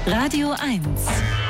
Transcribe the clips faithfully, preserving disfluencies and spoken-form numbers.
Radio eins.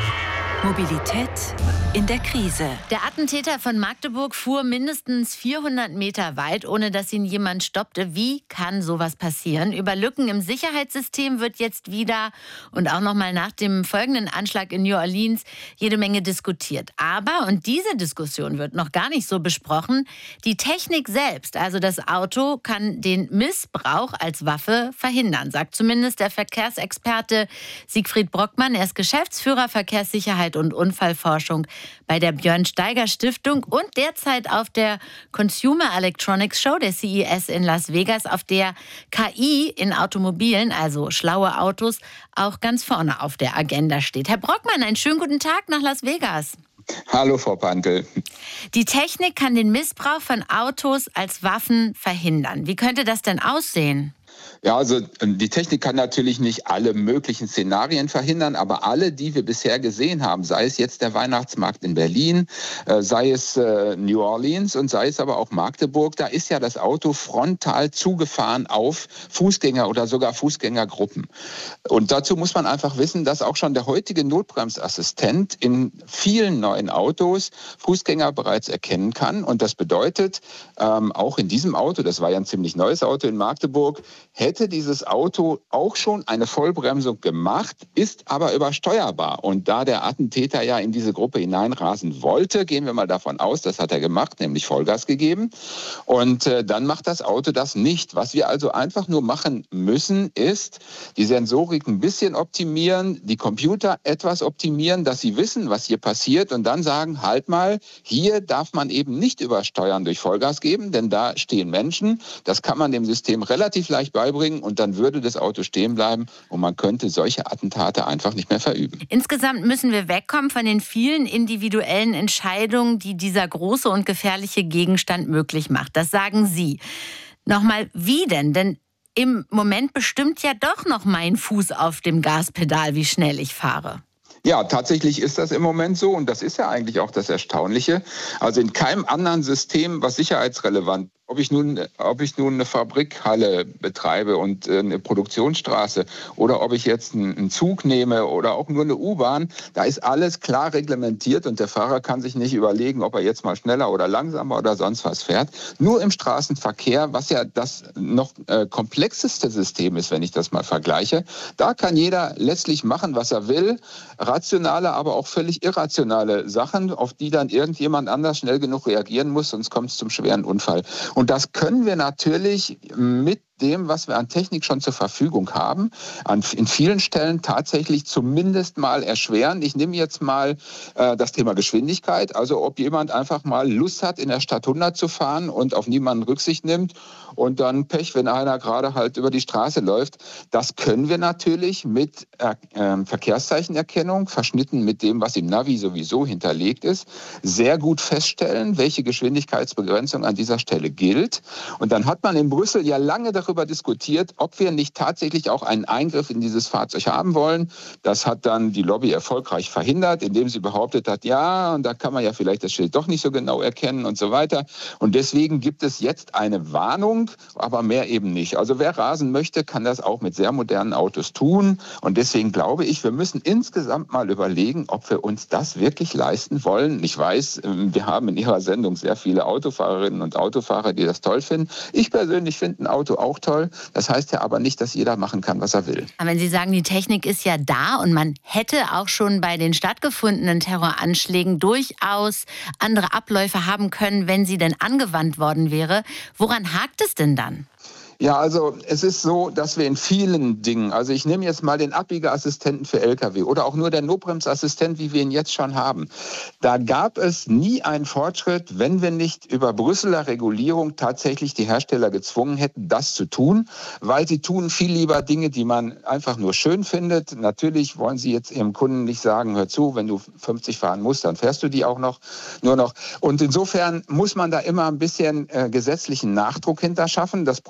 Mobilität in der Krise. Der Attentäter von Magdeburg fuhr mindestens vierhundert Meter weit, ohne dass ihn jemand stoppte. Wie kann sowas passieren? Über Lücken im Sicherheitssystem wird jetzt wieder und auch noch mal nach dem folgenden Anschlag in New Orleans jede Menge diskutiert. Aber, und diese Diskussion wird noch gar nicht so besprochen, die Technik selbst, also das Auto, kann den Missbrauch als Waffe verhindern, sagt zumindest der Verkehrsexperte Siegfried Brockmann. Er ist Geschäftsführer Verkehrssicherheit und Unfallforschung bei der Björn Steiger Stiftung und derzeit auf der Consumer Electronics Show, der C E S in Las Vegas, auf der K I in Automobilen, also schlaue Autos, auch ganz vorne auf der Agenda steht. Herr Brockmann, einen schönen guten Tag nach Las Vegas. Hallo, Frau Pantel. Die Technik kann den Missbrauch von Autos als Waffen verhindern. Wie könnte das denn aussehen? Ja, also die Technik kann natürlich nicht alle möglichen Szenarien verhindern, aber alle, die wir bisher gesehen haben, sei es jetzt der Weihnachtsmarkt in Berlin, äh, sei es äh, New Orleans und sei es aber auch Magdeburg, da ist ja das Auto frontal zugefahren auf Fußgänger oder sogar Fußgängergruppen. Und dazu muss man einfach wissen, dass auch schon der heutige Notbremsassistent in vielen neuen Autos Fußgänger bereits erkennen kann. Und das bedeutet, ähm, auch in diesem Auto, das war ja ein ziemlich neues Auto in Magdeburg, hätte dieses Auto auch schon eine Vollbremsung gemacht, ist aber übersteuerbar. Und da der Attentäter ja in diese Gruppe hineinrasen wollte, gehen wir mal davon aus, das hat er gemacht, nämlich Vollgas gegeben. Und äh, dann macht das Auto das nicht. Was wir also einfach nur machen müssen, ist die Sensorik ein bisschen optimieren, die Computer etwas optimieren, dass sie wissen, was hier passiert und dann sagen, halt mal, hier darf man eben nicht übersteuern durch Vollgas geben, denn da stehen Menschen. Das kann man dem System relativ leicht beibringen und dann würde das Auto stehen bleiben und man könnte solche Attentate einfach nicht mehr verüben. Insgesamt müssen wir wegkommen von den vielen individuellen Entscheidungen, die dieser große und gefährliche Gegenstand möglich macht. Das sagen Sie. Nochmal, wie denn? Denn im Moment bestimmt ja doch noch mein Fuß auf dem Gaspedal, wie schnell ich fahre. Ja, tatsächlich ist das im Moment so und das ist ja eigentlich auch das Erstaunliche. Also in keinem anderen System, was sicherheitsrelevant, ob ich nun, ob ich nun eine Fabrikhalle betreibe und eine Produktionsstraße oder ob ich jetzt einen Zug nehme oder auch nur eine U-Bahn, da ist alles klar reglementiert und der Fahrer kann sich nicht überlegen, ob er jetzt mal schneller oder langsamer oder sonst was fährt. Nur im Straßenverkehr, was ja das noch äh, komplexeste System ist, wenn ich das mal vergleiche, da kann jeder letztlich machen, was er will, rationale, aber auch völlig irrationale Sachen, auf die dann irgendjemand anders schnell genug reagieren muss, sonst kommt es zum schweren Unfall. Und das können wir natürlich mit dem, was wir an Technik schon zur Verfügung haben, an, in vielen Stellen tatsächlich zumindest mal erschweren. Ich nehme jetzt mal äh, das Thema Geschwindigkeit, also ob jemand einfach mal Lust hat, in der Stadt hundert zu fahren und auf niemanden Rücksicht nimmt und dann Pech, wenn einer gerade halt über die Straße läuft. Das können wir natürlich mit äh, äh, Verkehrszeichenerkennung, verschnitten mit dem, was im Navi sowieso hinterlegt ist, sehr gut feststellen, welche Geschwindigkeitsbegrenzung an dieser Stelle gilt. Und dann hat man in Brüssel ja lange darüber diskutiert, ob wir nicht tatsächlich auch einen Eingriff in dieses Fahrzeug haben wollen. Das hat dann die Lobby erfolgreich verhindert, indem sie behauptet hat, ja, und da kann man ja vielleicht das Schild doch nicht so genau erkennen und so weiter. Und deswegen gibt es jetzt eine Warnung, aber mehr eben nicht. Also wer rasen möchte, kann das auch mit sehr modernen Autos tun. Und deswegen glaube ich, wir müssen insgesamt mal überlegen, ob wir uns das wirklich leisten wollen. Ich weiß, wir haben in Ihrer Sendung sehr viele Autofahrerinnen und Autofahrer, die das toll finden. Ich persönlich finde ein Auto auch toll. Das heißt ja aber nicht, dass jeder machen kann, was er will. Aber wenn Sie sagen, die Technik ist ja da und man hätte auch schon bei den stattgefundenen Terroranschlägen durchaus andere Abläufe haben können, wenn sie denn angewandt worden wäre. Woran hakt es denn dann? Ja, also es ist so, dass wir in vielen Dingen, also ich nehme jetzt mal den Abbiegerassistenten für L K W oder auch nur der Notbremsassistent, wie wir ihn jetzt schon haben. Da gab es nie einen Fortschritt, wenn wir nicht über Brüsseler Regulierung tatsächlich die Hersteller gezwungen hätten, das zu tun, weil sie tun viel lieber Dinge, die man einfach nur schön findet. Natürlich wollen sie jetzt ihrem Kunden nicht sagen, hör zu, wenn du fünfzig fahren musst, dann fährst du die auch noch, nur noch. Und insofern muss man da immer ein bisschen äh, gesetzlichen Nachdruck hinterschaffen. Das Problem an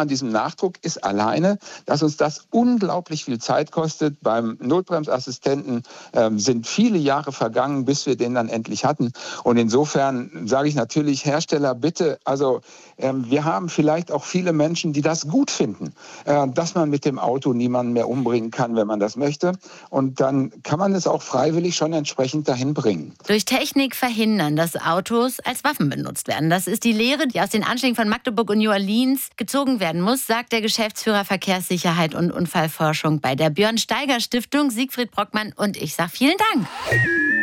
an diesem Nachdruck ist alleine, dass uns das unglaublich viel Zeit kostet. Beim Notbremsassistenten ähm, sind viele Jahre vergangen, bis wir den dann endlich hatten. Und insofern sage ich natürlich, Hersteller, bitte, also ähm, wir haben vielleicht auch viele Menschen, die das gut finden, äh, dass man mit dem Auto niemanden mehr umbringen kann, wenn man das möchte. Und dann kann man es auch freiwillig schon entsprechend dahin bringen. Durch Technik verhindern, dass Autos als Waffen benutzt werden. Das ist die Lehre, die aus den Anschlägen von Magdeburg und New Orleans gezogen werden muss, sagt der Geschäftsführer Verkehrssicherheit und Unfallforschung bei der Björn Steiger Stiftung, Siegfried Brockmann. Und ich sage vielen Dank.